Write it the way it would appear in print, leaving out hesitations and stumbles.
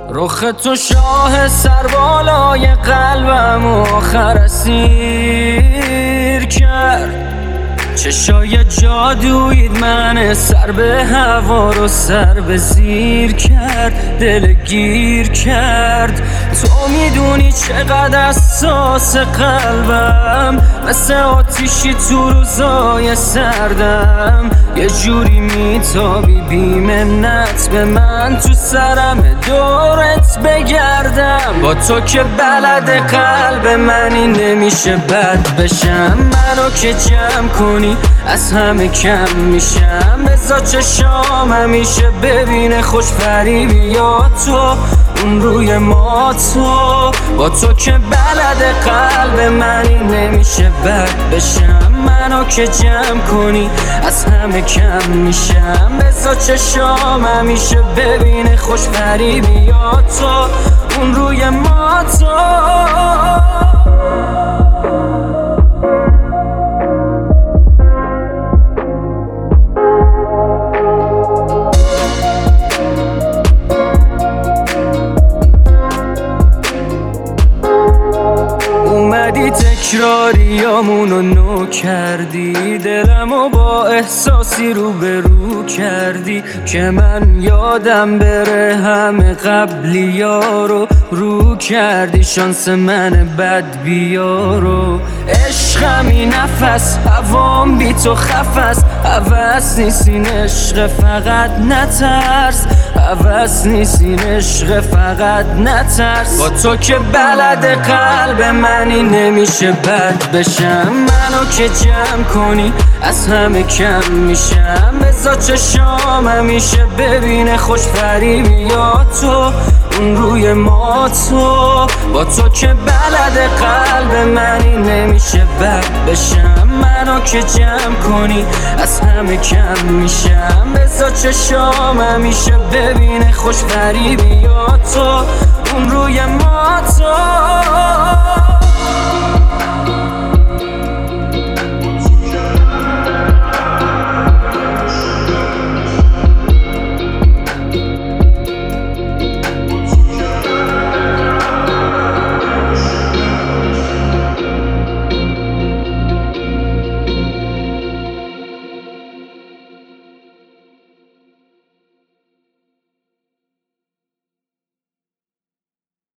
رخ تو شاه سربالای قلبم آخر اسیر کرد. چشای جادویت من سر به هوا رو سر به زیر کرد، دل گیر کرد. تو میدونی چقدر اساس قلبم، مثل آتیشی تو روزای سردم. یه جوری میتابی بی منت به من، تو سرم دورت بگردم. با تو که بلد قلب منی نمیشه بد بشم. منو که جمع کنی از همه کم میشم. بذار چشام همیشه ببینه خوش فریبی یا تو اون روی ما. تو با تو که بلد قلب منی نمیشه بد بشم. منو که جمع کنی از همه کم میشم. بذار چشام همیشه ببینه خوش فریبی یا تو اون روی ما. تو اومدی تکراریامونو نو کردی، دلمو با احساسی روبرو کردی که من یادم بره همه قبلیارو رو کردی. شانس من بد بیارو عشقمی نفس هوام بی تو خفس. هوس نیستین عشق فقط نترس، هوس نیستین عشق فقط نترس. با تو که بلد قلب منی نمیشه بد بشم. منو که جمع کنی از همه کم میشم. بذار چشام همیشه ببینه خوش فریبی یا تو اون روی ما. تو با تو که بلد قلب منی نمیشه بد بشم. منو که جمع کنی از همه کم میشم. بذار چشام همیشه ببینه خوش فریبی یا تو اون روی ما. تو